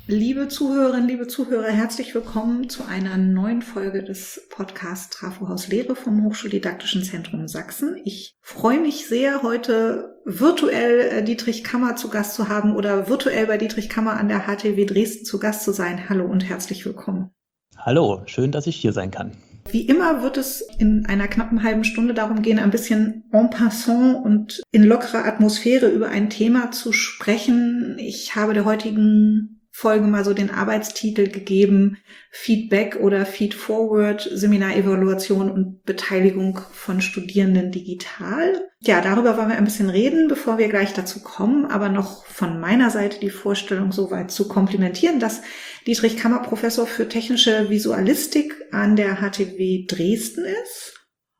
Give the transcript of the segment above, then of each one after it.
Liebe Zuhörerinnen, liebe Zuhörer, herzlich willkommen zu einer neuen Folge des Podcasts Trafohaus Lehre vom Hochschuldidaktischen Zentrum Sachsen. Ich freue mich sehr, heute virtuell Dietrich Kammer zu Gast zu haben oder virtuell bei Dietrich Kammer an der HTW Dresden zu Gast zu sein. Hallo und herzlich willkommen. Hallo, schön, dass ich hier sein kann. Wie immer wird es in einer knappen halben Stunde darum gehen, ein bisschen en passant und in lockerer Atmosphäre über ein Thema zu sprechen. Ich habe der heutigen Folge mal so den Arbeitstitel gegeben: Feedback oder Feedforward, Seminarevaluation und Beteiligung von Studierenden digital. Ja, darüber wollen wir ein bisschen reden, bevor wir gleich dazu kommen, aber noch von meiner Seite die Vorstellung soweit zu komplimentieren, dass Dietrich Kammer Professor für technische Visualistik an der HTW Dresden ist.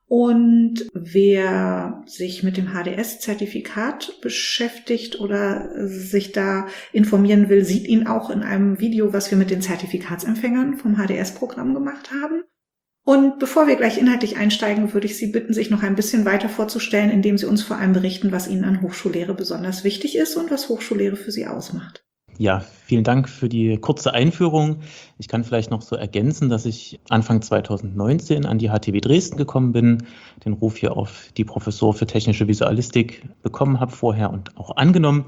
Und wer sich mit dem HDS-Zertifikat beschäftigt oder sich da informieren will, sieht ihn auch in einem Video, was wir mit den Zertifikatsempfängern vom HDS-Programm gemacht haben. Und bevor wir gleich inhaltlich einsteigen, würde ich Sie bitten, sich noch ein bisschen weiter vorzustellen, indem Sie uns vor allem berichten, was Ihnen an Hochschullehre besonders wichtig ist und was Hochschullehre für Sie ausmacht. Ja, vielen Dank für die kurze Einführung. Ich kann vielleicht noch so ergänzen, dass ich Anfang 2019 an die HTW Dresden gekommen bin, den Ruf hier auf die Professur für technische Visualistik bekommen habe vorher und auch angenommen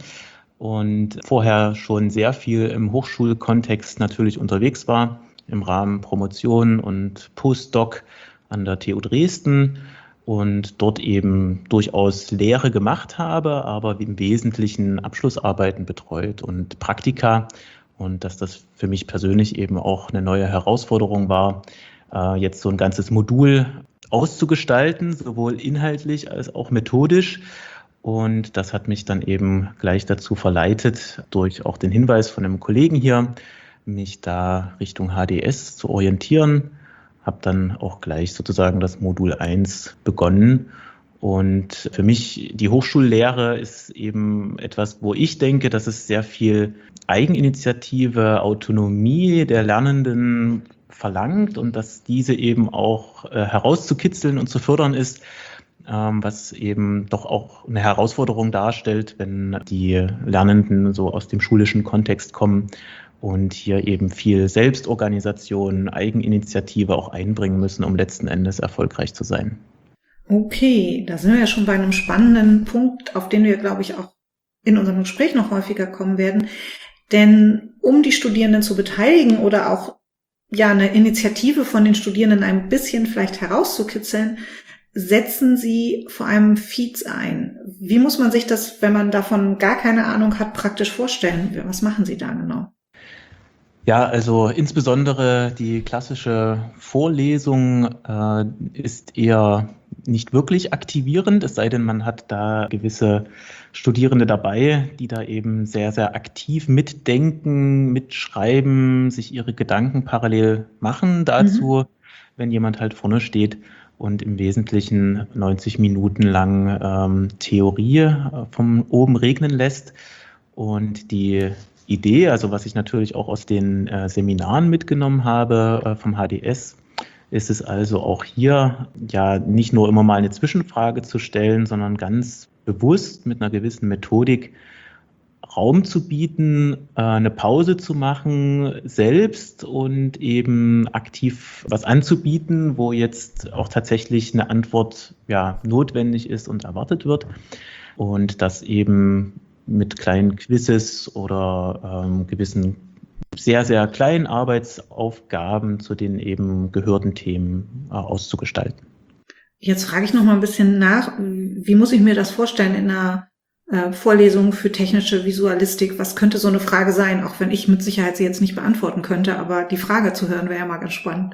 und vorher schon sehr viel im Hochschulkontext natürlich unterwegs war, im Rahmen Promotion und Postdoc an der TU Dresden. Und dort eben durchaus Lehre gemacht habe, aber im Wesentlichen Abschlussarbeiten betreut und Praktika. Und dass das für mich persönlich eben auch eine neue Herausforderung war, jetzt so ein ganzes Modul auszugestalten, sowohl inhaltlich als auch methodisch. Und das hat mich dann eben gleich dazu verleitet, durch auch den Hinweis von einem Kollegen hier, mich da Richtung HDS zu orientieren. Habe dann auch gleich sozusagen das Modul 1 begonnen. Und für mich, die Hochschullehre ist eben etwas, wo ich denke, dass es sehr viel Eigeninitiative, Autonomie der Lernenden verlangt und dass diese eben auch herauszukitzeln und zu fördern ist, was eben doch auch eine Herausforderung darstellt, wenn die Lernenden so aus dem schulischen Kontext kommen und hier eben viel Selbstorganisation, Eigeninitiative auch einbringen müssen, um letzten Endes erfolgreich zu sein. Okay, da sind wir ja schon bei einem spannenden Punkt, auf den wir, glaube ich, auch in unserem Gespräch noch häufiger kommen werden. Denn um die Studierenden zu beteiligen oder auch ja eine Initiative von den Studierenden ein bisschen vielleicht herauszukitzeln, setzen Sie vor allem Feeds ein. Wie muss man sich das, wenn man davon gar keine Ahnung hat, praktisch vorstellen? Was machen Sie da genau? Ja, also insbesondere die klassische Vorlesung ist eher nicht wirklich aktivierend, es sei denn, man hat da gewisse Studierende dabei, die da eben sehr, sehr aktiv mitdenken, mitschreiben, sich ihre Gedanken parallel machen dazu, wenn jemand halt vorne steht und im Wesentlichen 90 Minuten lang Theorie von oben regnen lässt. Und die Idee, also was ich natürlich auch aus den Seminaren mitgenommen habe vom HDS, ist es also auch hier ja nicht nur immer mal eine Zwischenfrage zu stellen, sondern ganz bewusst mit einer gewissen Methodik Raum zu bieten, eine Pause zu machen selbst und eben aktiv was anzubieten, wo jetzt auch tatsächlich eine Antwort ja notwendig ist und erwartet wird. Und das eben mit kleinen Quizzes oder gewissen sehr, sehr kleinen Arbeitsaufgaben zu den eben gehörten Themen auszugestalten. Jetzt frage ich noch mal ein bisschen nach, wie muss ich mir das vorstellen in einer Vorlesung für technische Visualistik? Was könnte so eine Frage sein, auch wenn ich mit Sicherheit sie jetzt nicht beantworten könnte, aber die Frage zu hören wäre ja mal ganz spannend.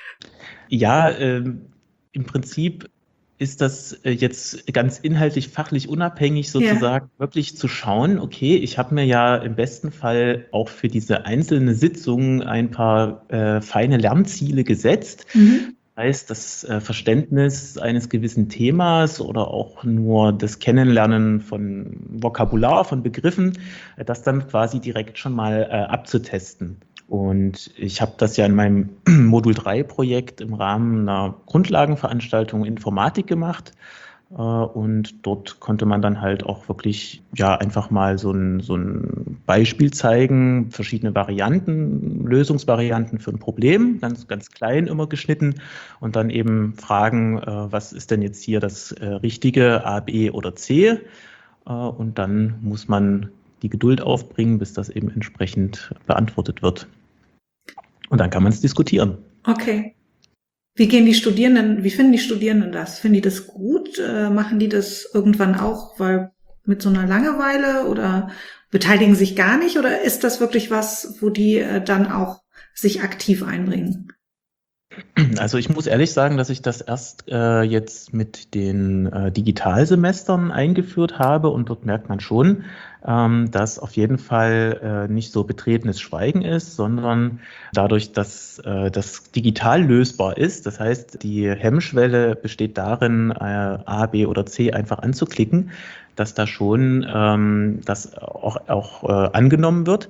Ja, im Prinzip ist das jetzt ganz inhaltlich, fachlich unabhängig sozusagen wirklich zu schauen, okay, ich habe mir ja im besten Fall auch für diese einzelne Sitzung ein paar feine Lernziele gesetzt. Das heißt, das Verständnis eines gewissen Themas oder auch nur das Kennenlernen von Vokabular, von Begriffen, das dann quasi direkt schon mal abzutesten. Und ich habe das ja in meinem Modul 3 Projekt im Rahmen einer Grundlagenveranstaltung Informatik gemacht. Und dort konnte man dann halt auch wirklich einfach mal so ein Beispiel zeigen, verschiedene Varianten, Lösungsvarianten für ein Problem, ganz, ganz klein immer geschnitten und dann eben fragen, was ist denn jetzt hier das Richtige, A, B oder C? Und dann muss man die Geduld aufbringen, bis das eben entsprechend beantwortet wird. Und dann kann man es diskutieren. Okay. Wie finden die Studierenden das? Finden die das gut? Machen die das irgendwann auch, weil mit so einer Langeweile oder beteiligen sich gar nicht? Oder ist das wirklich was, wo die dann auch sich aktiv einbringen? Also ich muss ehrlich sagen, dass ich das erst jetzt mit den Digitalsemestern eingeführt habe und dort merkt man schon, dass auf jeden Fall nicht so betretenes Schweigen ist, sondern dadurch, dass das digital lösbar ist. Das heißt, die Hemmschwelle besteht darin, A, B oder C einfach anzuklicken, dass da schon das auch angenommen wird.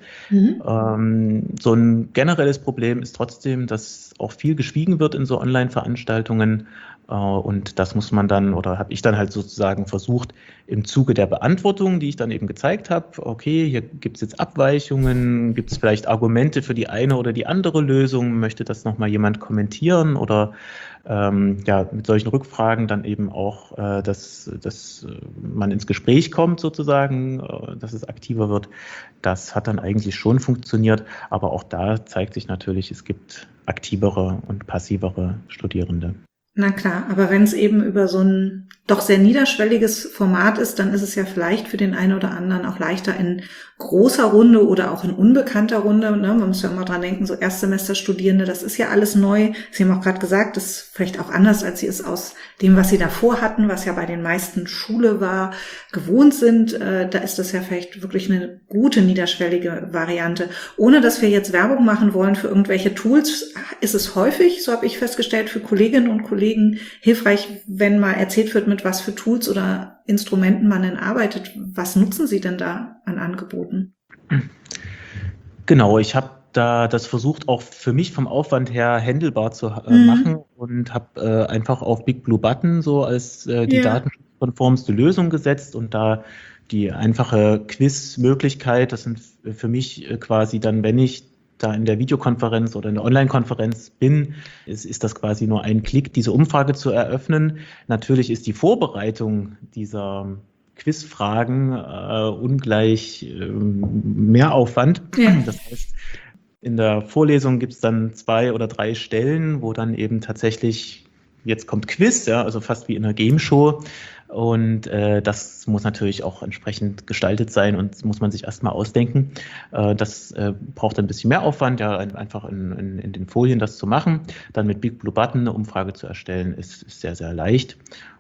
So ein generelles Problem ist trotzdem, dass auch viel geschwiegen wird in so Online-Veranstaltungen. Und das muss man dann, oder habe ich dann halt sozusagen versucht, im Zuge der Beantwortung, die ich dann eben gezeigt habe, okay, hier gibt es jetzt Abweichungen, gibt es vielleicht Argumente für die eine oder die andere Lösung, möchte das nochmal jemand kommentieren oder mit solchen Rückfragen dann eben auch, dass man ins Gespräch kommt sozusagen, dass es aktiver wird. Das hat dann eigentlich schon funktioniert, aber auch da zeigt sich natürlich, es gibt aktivere und passivere Studierende. Na klar, aber wenn es eben über so ein doch sehr niederschwelliges Format ist, dann ist es ja vielleicht für den einen oder anderen auch leichter in großer Runde oder auch in unbekannter Runde. Ne? Man muss ja immer dran denken, so Erstsemesterstudierende, das ist ja alles neu. Sie haben auch gerade gesagt, das ist vielleicht auch anders, als Sie es aus dem, was Sie davor hatten, was ja bei den meisten Schule war, gewohnt sind. Da ist das ja vielleicht wirklich eine gute niederschwellige Variante. Ohne dass wir jetzt Werbung machen wollen für irgendwelche Tools, ist es häufig, so habe ich festgestellt, für Kolleginnen und Kollegen hilfreich, wenn mal erzählt wird, mit was für Tools oder Instrumenten man denn arbeitet. Was nutzen Sie denn da an Angeboten? Genau, ich habe da das versucht, auch für mich vom Aufwand her handelbar zu machen und habe einfach auf Big Blue Button so als die datenschutzkonformste Lösung gesetzt und da die einfache Quiz-Möglichkeit, das sind für mich quasi dann, wenn ich da in der Videokonferenz oder in der Online-Konferenz bin, ist das quasi nur ein Klick, diese Umfrage zu eröffnen. Natürlich ist die Vorbereitung dieser Quizfragen ungleich mehr Aufwand. Ja. Das heißt, in der Vorlesung gibt es dann 2 oder 3 Stellen, wo dann eben tatsächlich, jetzt kommt Quiz, ja, also fast wie in einer Game-Show. Und das muss natürlich auch entsprechend gestaltet sein und muss man sich erstmal ausdenken. Das braucht ein bisschen mehr Aufwand, ja, einfach in den Folien das zu machen. Dann mit Big Blue Button eine Umfrage zu erstellen, ist sehr, sehr leicht.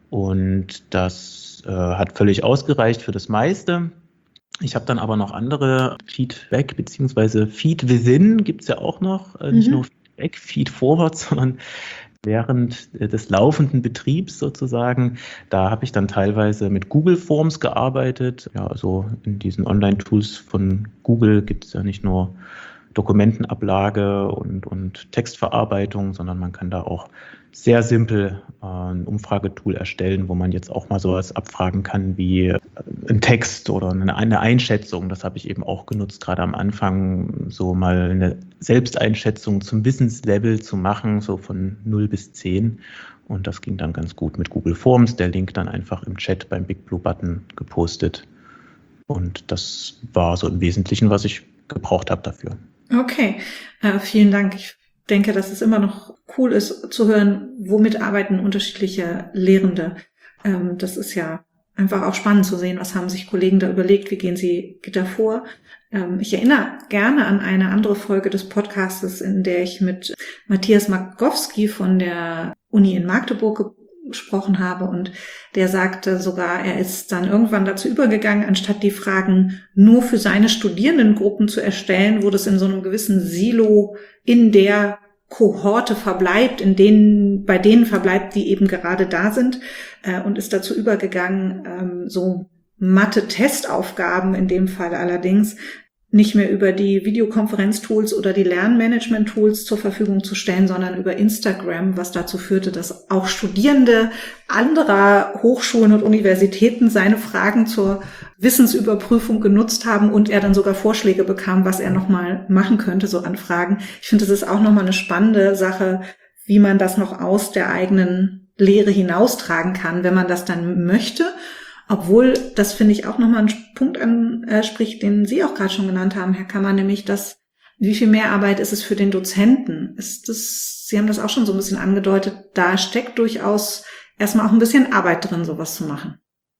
Und das hat völlig ausgereicht für das meiste. Ich habe dann aber noch andere Feedback, beziehungsweise Feed Within gibt es ja auch noch, nicht nur Feedback, Feed Forward, sondern während des laufenden Betriebs sozusagen. Da habe ich dann teilweise mit Google Forms gearbeitet. Ja, also in diesen Online-Tools von Google gibt es ja nicht nur Dokumentenablage und Textverarbeitung, sondern man kann da auch sehr simpel ein Umfragetool erstellen, wo man jetzt auch mal sowas abfragen kann wie ein Text oder eine Einschätzung. Das habe ich eben auch genutzt, gerade am Anfang so mal eine Selbsteinschätzung zum Wissenslevel zu machen, so von 0 bis 10. Und das ging dann ganz gut mit Google Forms. Der Link dann einfach im Chat beim Big Blue Button gepostet. Und das war so im Wesentlichen, was ich gebraucht habe dafür. Okay, vielen Dank. Ich denke, dass es immer noch cool ist zu hören, womit arbeiten unterschiedliche Lehrende. Das ist ja einfach auch spannend zu sehen, was haben sich Kollegen da überlegt, wie gehen sie davor. Ich erinnere gerne an eine andere Folge des Podcastes, in der ich mit Matthias Magowski von der Uni in Magdeburg gesprochen habe und der sagte sogar, er ist dann irgendwann dazu übergegangen, anstatt die Fragen nur für seine Studierendengruppen zu erstellen, wo das in so einem gewissen Silo in der Kohorte verbleibt, bei denen verbleibt, die eben gerade da sind, und ist dazu übergegangen, so Mathe-Testaufgaben in dem Fall allerdings nicht mehr über die Videokonferenz-Tools oder die Lernmanagement-Tools zur Verfügung zu stellen, sondern über Instagram, was dazu führte, dass auch Studierende anderer Hochschulen und Universitäten seine Fragen zur Wissensüberprüfung genutzt haben und er dann sogar Vorschläge bekam, was er nochmal machen könnte, so Anfragen. Ich finde, das ist auch nochmal eine spannende Sache, wie man das noch aus der eigenen Lehre hinaustragen kann, wenn man das dann möchte. Obwohl, das finde ich auch nochmal einen Punkt anspricht, den Sie auch gerade schon genannt haben, Herr Kammer, nämlich wie viel mehr Arbeit ist es für den Dozenten? Sie haben das auch schon so ein bisschen angedeutet, da steckt durchaus erstmal auch ein bisschen Arbeit drin, sowas zu machen.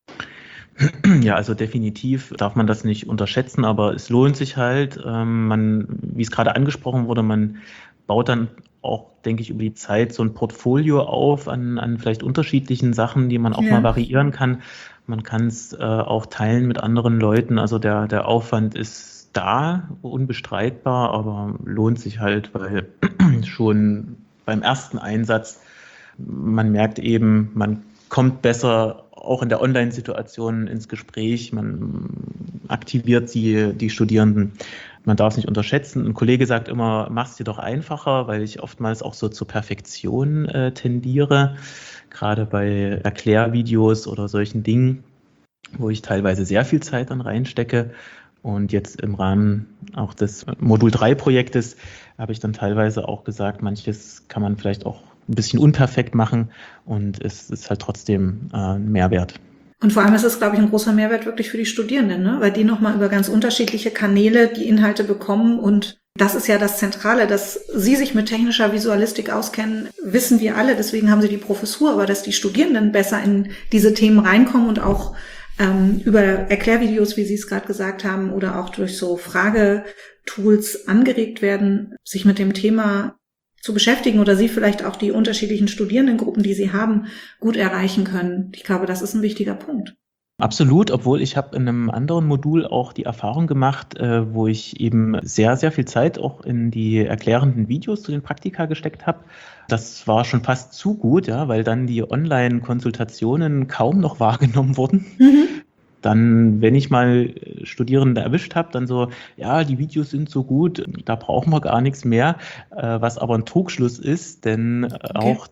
Ja, also definitiv darf man das nicht unterschätzen, aber es lohnt sich halt. Wie es gerade angesprochen wurde, man baut dann auch, denke ich, über die Zeit so ein Portfolio auf an vielleicht unterschiedlichen Sachen, die man auch mal variieren kann. Man kann es auch teilen mit anderen Leuten. Also der Aufwand ist da, unbestreitbar, aber lohnt sich halt, weil schon beim ersten Einsatz man merkt eben, man kommt besser auch in der Online-Situation ins Gespräch, man aktiviert die Studierenden. Man darf es nicht unterschätzen. Ein Kollege sagt immer, mach's dir doch einfacher, weil ich oftmals auch so zur Perfektion tendiere, gerade bei Erklärvideos oder solchen Dingen, wo ich teilweise sehr viel Zeit dann reinstecke. Und jetzt im Rahmen auch des Modul 3-Projektes habe ich dann teilweise auch gesagt, manches kann man vielleicht auch ein bisschen unperfekt machen und es ist halt trotzdem ein Mehrwert. Und vor allem ist es, glaube ich, ein großer Mehrwert wirklich für die Studierenden, ne? Weil die nochmal über ganz unterschiedliche Kanäle die Inhalte bekommen. Und das ist ja das Zentrale, dass Sie sich mit technischer Visualistik auskennen, wissen wir alle. Deswegen haben Sie die Professur, aber dass die Studierenden besser in diese Themen reinkommen und auch über Erklärvideos, wie Sie es gerade gesagt haben, oder auch durch so Fragetools angeregt werden, sich mit dem Thema zu beschäftigen oder Sie vielleicht auch die unterschiedlichen Studierendengruppen, die Sie haben, gut erreichen können. Ich glaube, das ist ein wichtiger Punkt. Absolut, obwohl ich habe in einem anderen Modul auch die Erfahrung gemacht, wo ich eben sehr, sehr viel Zeit auch in die erklärenden Videos zu den Praktika gesteckt habe. Das war schon fast zu gut, ja, weil dann die Online-Konsultationen kaum noch wahrgenommen wurden. Mhm. Dann, wenn ich mal Studierende erwischt habe, dann so, ja, die Videos sind so gut, da brauchen wir gar nichts mehr, was aber ein Trugschluss ist, denn auch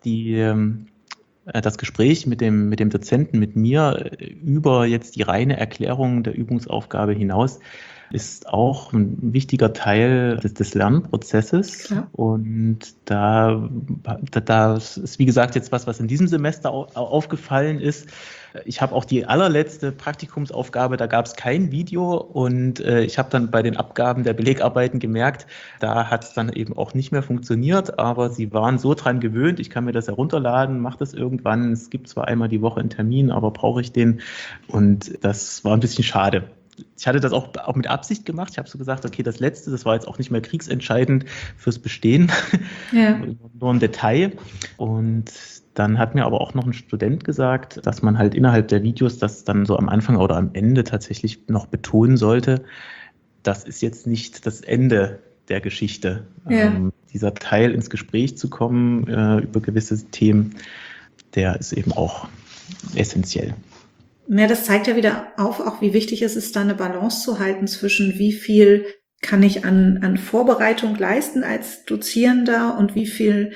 das Gespräch mit dem Dozenten, mit mir, über jetzt die reine Erklärung der Übungsaufgabe hinaus, ist auch ein wichtiger Teil des Lernprozesses. Klar. Und da ist, wie gesagt, jetzt was in diesem Semester aufgefallen ist. Ich habe auch die allerletzte Praktikumsaufgabe, da gab es kein Video und ich habe dann bei den Abgaben der Belegarbeiten gemerkt, da hat es dann eben auch nicht mehr funktioniert, aber sie waren so dran gewöhnt, ich kann mir das herunterladen, mache das irgendwann, es gibt zwar einmal die Woche einen Termin, aber brauche ich den und das war ein bisschen schade. Ich hatte das auch mit Absicht gemacht. Ich habe so gesagt, okay, das Letzte, das war jetzt auch nicht mehr kriegsentscheidend fürs Bestehen, ja. Nur ein Detail. Und dann hat mir aber auch noch ein Student gesagt, dass man halt innerhalb der Videos das dann so am Anfang oder am Ende tatsächlich noch betonen sollte. Das ist jetzt nicht das Ende der Geschichte. Ja. Dieser Teil ins Gespräch zu kommen über gewisse Themen, der ist eben auch essentiell. Ja, das zeigt ja wieder auf, auch wie wichtig es ist, da eine Balance zu halten zwischen wie viel kann ich an Vorbereitung leisten als Dozierender und wie viel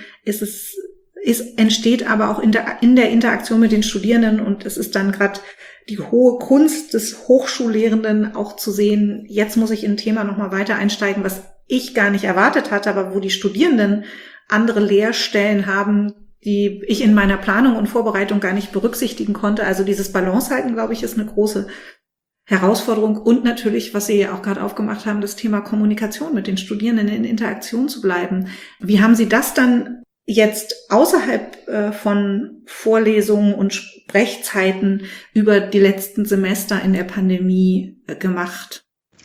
entsteht aber auch in der Interaktion mit den Studierenden und es ist dann gerade die hohe Kunst des Hochschullehrenden auch zu sehen, jetzt muss ich in ein Thema nochmal weiter einsteigen, was ich gar nicht erwartet hatte, aber wo die Studierenden andere Lehrstellen haben, die ich in meiner Planung und Vorbereitung gar nicht berücksichtigen konnte. Also dieses Balance halten, glaube ich, ist eine große Herausforderung. Und natürlich, was Sie ja auch gerade aufgemacht haben, das Thema Kommunikation mit den Studierenden in Interaktion zu bleiben. Wie haben Sie das dann jetzt außerhalb von Vorlesungen und Sprechzeiten über die letzten Semester in der Pandemie gemacht?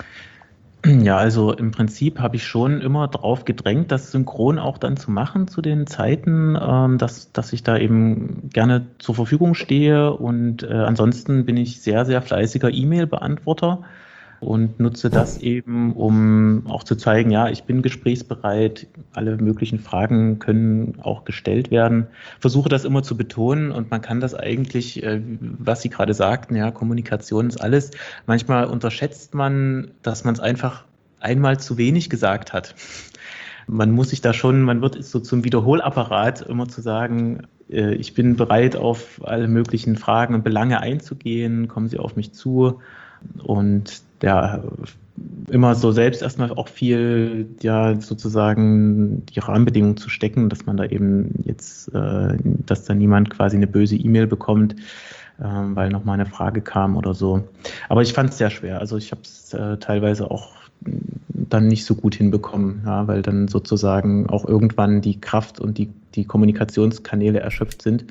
Ja, also im Prinzip habe ich schon immer drauf gedrängt, das synchron auch dann zu machen zu den Zeiten, dass ich da eben gerne zur Verfügung stehe und ansonsten bin ich sehr, sehr fleißiger E-Mail-Beantworter und nutze das eben, um auch zu zeigen, ja, ich bin gesprächsbereit, alle möglichen Fragen können auch gestellt werden. Versuche das immer zu betonen und man kann das eigentlich, was Sie gerade sagten, ja, Kommunikation ist alles. Manchmal unterschätzt man, dass man es einfach einmal zu wenig gesagt hat. Man wird so zum Wiederholapparat, immer zu sagen, ich bin bereit, auf alle möglichen Fragen und Belange einzugehen, kommen Sie auf mich zu. Und ja, immer so selbst erstmal auch viel, ja, sozusagen die Rahmenbedingungen zu stecken, dass man da eben jetzt, dass da niemand quasi eine böse E-Mail bekommt, weil nochmal eine Frage kam oder so. Aber ich fand es sehr schwer. Also ich habe es teilweise auch dann nicht so gut hinbekommen, ja, weil dann sozusagen auch irgendwann die Kraft und die Kommunikationskanäle erschöpft sind.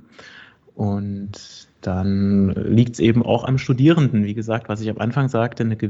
Und dann liegt es eben auch am Studierenden, wie gesagt, was ich am Anfang sagte, ein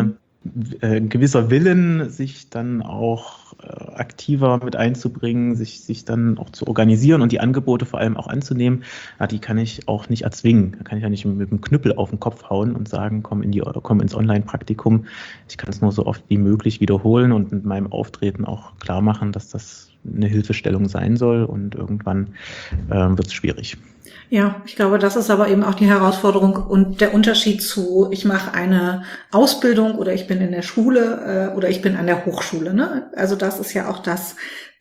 gewisser Willen, sich dann auch aktiver mit einzubringen, sich dann auch zu organisieren und die Angebote vor allem auch anzunehmen, ja, die kann ich auch nicht erzwingen. Da kann ich ja nicht mit dem Knüppel auf den Kopf hauen und sagen, komm ins Online-Praktikum. Ich kann es nur so oft wie möglich wiederholen und mit meinem Auftreten auch klar machen, dass das eine Hilfestellung sein soll, und irgendwann wird es schwierig. Ja, ich glaube, das ist aber eben auch die Herausforderung und der Unterschied zu, ich mache eine Ausbildung oder ich bin in der Schule oder ich bin an der Hochschule. Ne? Also das ist ja auch das,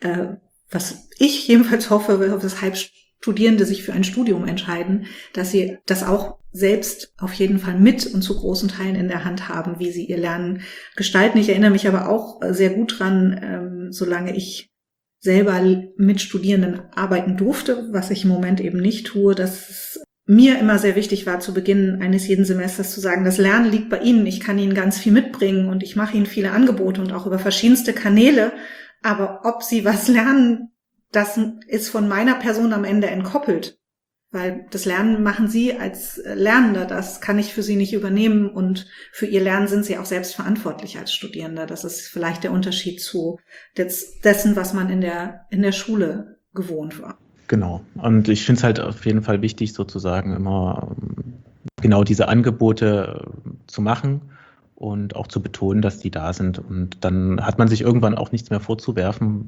was ich jedenfalls hoffe, weshalb Studierende sich für ein Studium entscheiden, dass sie das auch selbst auf jeden Fall mit und zu großen Teilen in der Hand haben, wie sie ihr Lernen gestalten. Ich erinnere mich aber auch sehr gut dran, solange ich selber mit Studierenden arbeiten durfte, was ich im Moment eben nicht tue, dass es mir immer sehr wichtig war, zu Beginn eines jeden Semesters zu sagen, das Lernen liegt bei Ihnen, ich kann Ihnen ganz viel mitbringen und ich mache Ihnen viele Angebote und auch über verschiedenste Kanäle, aber ob Sie was lernen, das ist von meiner Person am Ende entkoppelt, weil das Lernen machen Sie als Lernender, das kann ich für Sie nicht übernehmen und für Ihr Lernen sind Sie auch selbst verantwortlich als Studierender. Das ist vielleicht der Unterschied zu dessen, was man in der Schule gewohnt war. Genau. Und ich finde es halt auf jeden Fall wichtig, sozusagen immer genau diese Angebote zu machen und auch zu betonen, dass die da sind. Und dann hat man sich irgendwann auch nichts mehr vorzuwerfen.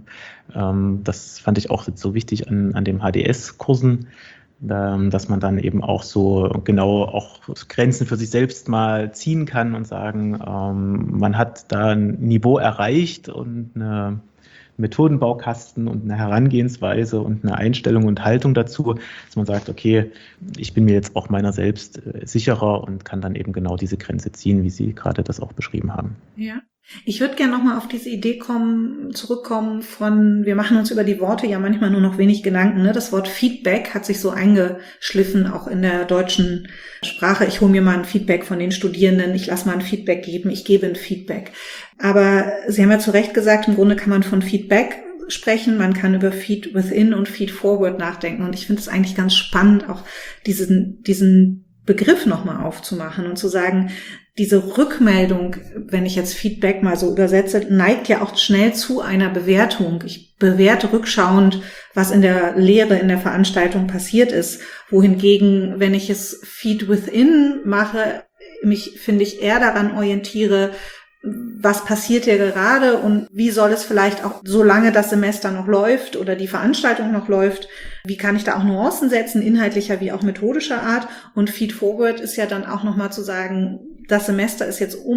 Das fand ich auch jetzt so wichtig an den HDS-Kursen, dass man dann eben auch so genau auch Grenzen für sich selbst mal ziehen kann und sagen, man hat da ein Niveau erreicht und eine Methodenbaukasten und eine Herangehensweise und eine Einstellung und Haltung dazu, dass man sagt, okay, ich bin mir jetzt auch meiner selbst sicherer und kann dann eben genau diese Grenze ziehen, wie Sie gerade das auch beschrieben haben. Ja. Ich würde gerne nochmal auf diese Idee zurückkommen wir machen uns über die Worte ja manchmal nur noch wenig Gedanken. Ne? Das Wort Feedback hat sich so eingeschliffen, auch in der deutschen Sprache. Ich hole mir mal ein Feedback von den Studierenden, ich lasse mal ein Feedback geben, ich gebe ein Feedback. Aber Sie haben ja zu Recht gesagt, im Grunde kann man von Feedback sprechen, man kann über Feed Within und Feed Forward nachdenken. Und ich finde es eigentlich ganz spannend, auch diesen Begriff nochmal aufzumachen und zu sagen, diese Rückmeldung, wenn ich jetzt Feedback mal so übersetze, neigt ja auch schnell zu einer Bewertung. Ich bewerte rückschauend, was in der Lehre, in der Veranstaltung passiert ist. Wohingegen, wenn ich es Feed Within mache, finde ich, eher daran orientiere, was passiert hier gerade und wie soll es vielleicht auch, solange das Semester noch läuft oder die Veranstaltung noch läuft, wie kann ich da auch Nuancen setzen, inhaltlicher wie auch methodischer Art. Und Feed Forward ist ja dann auch nochmal zu sagen, das Semester ist jetzt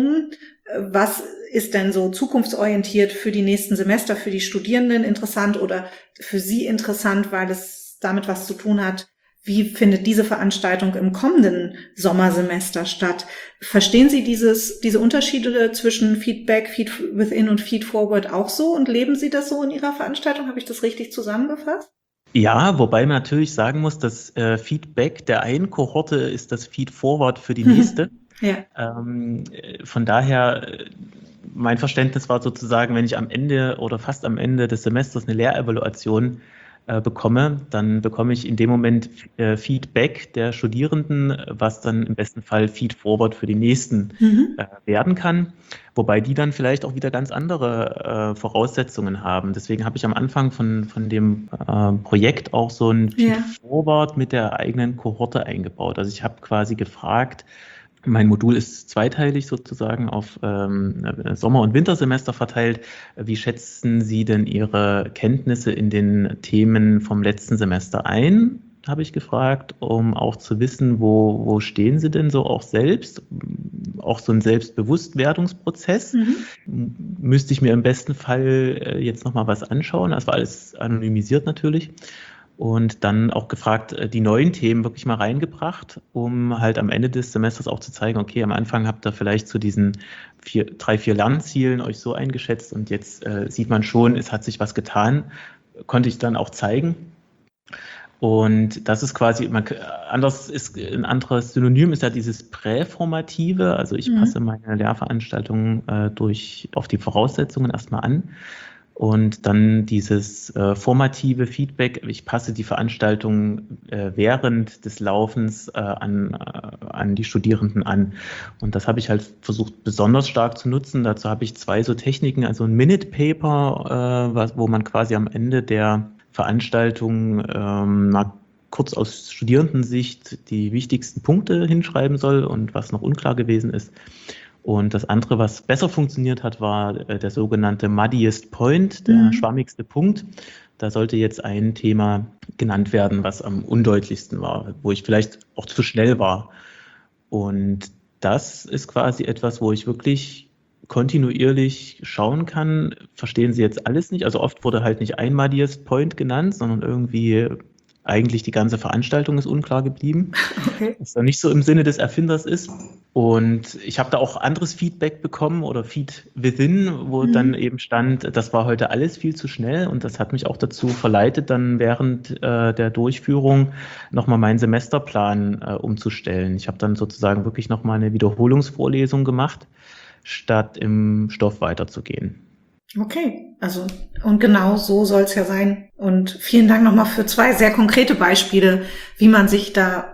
was ist denn so zukunftsorientiert für die nächsten Semester, für die Studierenden interessant oder für Sie interessant, weil es damit was zu tun hat, wie findet diese Veranstaltung im kommenden Sommersemester statt? Verstehen Sie diese Unterschiede zwischen Feedback, Feed Within und Feed Forward auch so und leben Sie das so in Ihrer Veranstaltung? Habe ich das richtig zusammengefasst? Ja, wobei man natürlich sagen muss, dass Feedback der einen Kohorte ist das Feed Forward für die nächste. Ja. Von daher, mein Verständnis war sozusagen, wenn ich am Ende oder fast am Ende des Semesters eine Lehrevaluation bekomme, dann bekomme ich in dem Moment Feedback der Studierenden, was dann im besten Fall Feed Forward für die nächsten werden kann, wobei die dann vielleicht auch wieder ganz andere Voraussetzungen haben. Deswegen habe ich am Anfang von dem Projekt auch so ein Feed Forward mit der eigenen Kohorte eingebaut. Also ich habe quasi gefragt, mein Modul ist zweiteilig sozusagen auf Sommer- und Wintersemester verteilt. Wie schätzen Sie denn Ihre Kenntnisse in den Themen vom letzten Semester ein? Habe ich gefragt, um auch zu wissen, wo stehen Sie denn so auch selbst? auch so ein Selbstbewusstwerdungsprozess. Müsste ich mir im besten Fall jetzt nochmal was anschauen. Das war alles anonymisiert natürlich. Und dann auch gefragt, die neuen Themen wirklich mal reingebracht, um halt am Ende des Semesters auch zu zeigen, okay, am Anfang habt ihr vielleicht zu diesen 3-4 Lernzielen euch so eingeschätzt und jetzt sieht man schon, es hat sich was getan, konnte ich dann auch zeigen. Und das ist quasi, ein anderes Synonym ist ja dieses Präformative, also ich passe meine Lehrveranstaltungen auf die Voraussetzungen erstmal an. Und dann dieses formative Feedback, ich passe die Veranstaltung während des Laufens an die Studierenden an. Und das habe ich halt versucht besonders stark zu nutzen. Dazu habe ich 2 so Techniken, also ein Minute Paper, wo man quasi am Ende der Veranstaltung mal kurz aus Studierendensicht die wichtigsten Punkte hinschreiben soll und was noch unklar gewesen ist. Und das andere, was besser funktioniert hat, war der sogenannte Muddiest Point, der schwammigste Punkt. Da sollte jetzt ein Thema genannt werden, was am undeutlichsten war, wo ich vielleicht auch zu schnell war. Und das ist quasi etwas, wo ich wirklich kontinuierlich schauen kann, verstehen Sie jetzt alles nicht? Also oft wurde halt nicht ein Muddiest Point genannt, sondern irgendwie eigentlich die ganze Veranstaltung ist unklar geblieben, was dann nicht so im Sinne des Erfinders ist. Und ich habe da auch anderes Feedback bekommen oder Feed Within, wo dann eben stand, das war heute alles viel zu schnell und das hat mich auch dazu verleitet, dann während der Durchführung nochmal meinen Semesterplan umzustellen. Ich habe dann sozusagen wirklich nochmal eine Wiederholungsvorlesung gemacht, statt im Stoff weiterzugehen. Okay, also und genau so soll es ja sein. Und vielen Dank nochmal für 2 sehr konkrete Beispiele, wie man sich da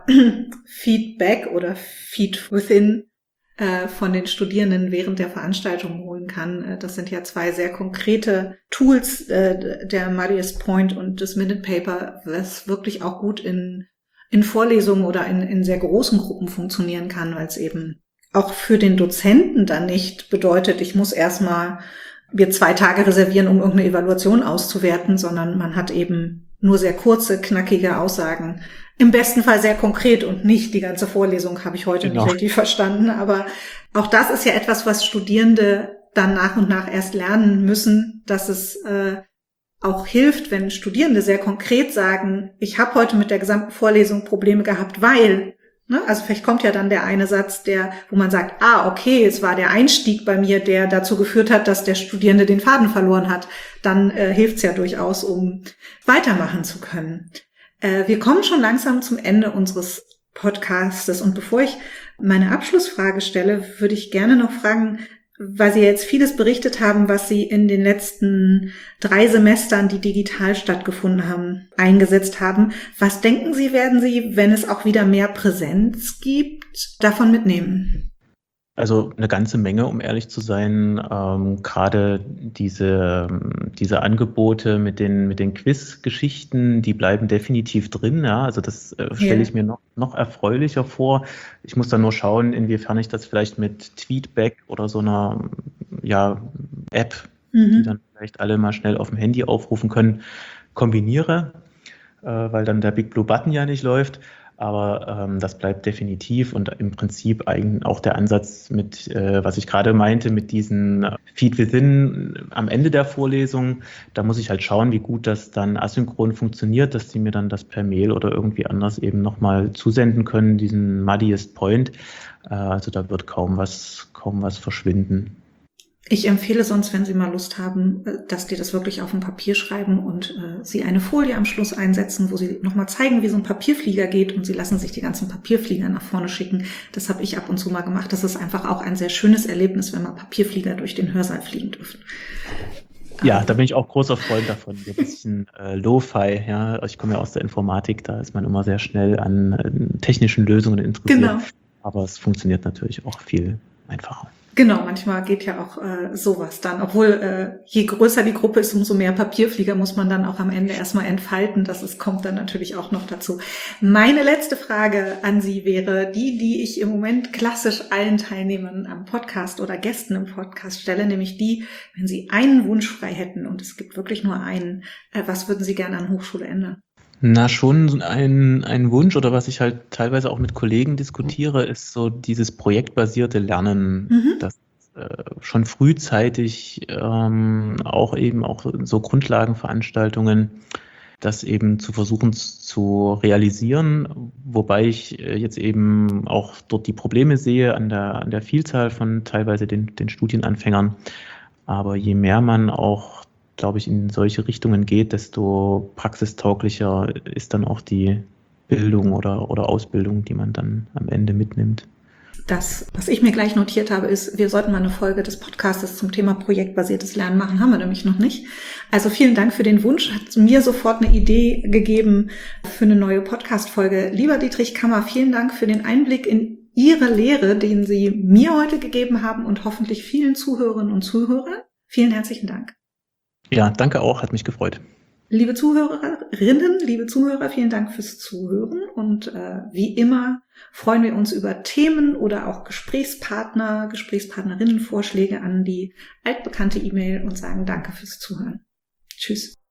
Feedback oder Feed Within von den Studierenden während der Veranstaltung holen kann. Das sind ja 2 sehr konkrete Tools, der Muddiest Point und das Minute Paper, was wirklich auch gut in Vorlesungen oder in sehr großen Gruppen funktionieren kann, weil es eben auch für den Dozenten dann nicht bedeutet, ich muss erstmal wir 2 Tage reservieren, um irgendeine Evaluation auszuwerten, sondern man hat eben nur sehr kurze, knackige Aussagen. Im besten Fall sehr konkret und nicht die ganze Vorlesung, habe ich heute nicht richtig verstanden. Aber auch das ist ja etwas, was Studierende dann nach und nach erst lernen müssen, dass es auch hilft, wenn Studierende sehr konkret sagen, ich habe heute mit der gesamten Vorlesung Probleme gehabt, weil... Also vielleicht kommt ja dann der eine Satz, wo man sagt, okay, es war der Einstieg bei mir, der dazu geführt hat, dass der Studierende den Faden verloren hat. Dann hilft's ja durchaus, um weitermachen zu können. Wir kommen schon langsam zum Ende unseres Podcastes und bevor ich meine Abschlussfrage stelle, würde ich gerne noch fragen, weil Sie jetzt vieles berichtet haben, was Sie in den letzten 3 Semestern, die digital stattgefunden haben, eingesetzt haben. Was denken Sie, werden Sie, wenn es auch wieder mehr Präsenz gibt, davon mitnehmen? Also eine ganze Menge, um ehrlich zu sein. Gerade diese Angebote mit den Quiz-Geschichten, die bleiben definitiv drin. Ja, also das stelle ich mir noch erfreulicher vor. Ich muss dann nur schauen, inwiefern ich das vielleicht mit Tweetback oder so einer App, die dann vielleicht alle mal schnell auf dem Handy aufrufen können, kombiniere, weil dann der Big Blue Button ja nicht läuft. Aber das bleibt definitiv und im Prinzip eigentlich auch der Ansatz mit, was ich gerade meinte, mit diesen Feed Within am Ende der Vorlesung. Da muss ich halt schauen, wie gut das dann asynchron funktioniert, dass die mir dann das per Mail oder irgendwie anders eben nochmal zusenden können, diesen Muddiest Point. Also da wird kaum was verschwinden. Ich empfehle sonst, wenn Sie mal Lust haben, dass die das wirklich auf ein Papier schreiben und Sie eine Folie am Schluss einsetzen, wo Sie nochmal zeigen, wie so ein Papierflieger geht und Sie lassen sich die ganzen Papierflieger nach vorne schicken. Das habe ich ab und zu mal gemacht. Das ist einfach auch ein sehr schönes Erlebnis, wenn mal Papierflieger durch den Hörsaal fliegen dürfen. Ja, da bin ich auch großer Freund davon. Ein bisschen Lo-Fi, ja. Ich komme ja aus der Informatik, da ist man immer sehr schnell an technischen Lösungen interessiert. Genau. Aber es funktioniert natürlich auch viel einfacher. Genau, manchmal geht ja auch sowas dann. Obwohl je größer die Gruppe ist, umso mehr Papierflieger muss man dann auch am Ende erstmal entfalten. Kommt dann natürlich auch noch dazu. Meine letzte Frage an Sie wäre die ich im Moment klassisch allen Teilnehmern am Podcast oder Gästen im Podcast stelle, nämlich die, wenn Sie einen Wunsch frei hätten und es gibt wirklich nur einen, was würden Sie gerne an Hochschule ändern? Na, schon ein Wunsch oder was ich halt teilweise auch mit Kollegen diskutiere, ist so dieses projektbasierte Lernen, das schon frühzeitig auch eben auch so Grundlagenveranstaltungen, das eben zu versuchen zu realisieren, wobei ich jetzt eben auch dort die Probleme sehe an der Vielzahl von teilweise den Studienanfängern. Aber je mehr man auch, glaube ich, in solche Richtungen geht, desto praxistauglicher ist dann auch die Bildung oder Ausbildung, die man dann am Ende mitnimmt. Das, was ich mir gleich notiert habe, ist, wir sollten mal eine Folge des Podcastes zum Thema projektbasiertes Lernen machen. Haben wir nämlich noch nicht. Also vielen Dank für den Wunsch. Hat mir sofort eine Idee gegeben für eine neue Podcast-Folge. Lieber Dietrich Kammer, vielen Dank für den Einblick in Ihre Lehre, den Sie mir heute gegeben haben und hoffentlich vielen Zuhörerinnen und Zuhörern. Vielen herzlichen Dank. Ja, danke auch. Hat mich gefreut. Liebe Zuhörerinnen, liebe Zuhörer, vielen Dank fürs Zuhören und wie immer freuen wir uns über Themen oder auch Gesprächspartnerinnen Vorschläge an die altbekannte E-Mail und sagen Danke fürs Zuhören. Tschüss.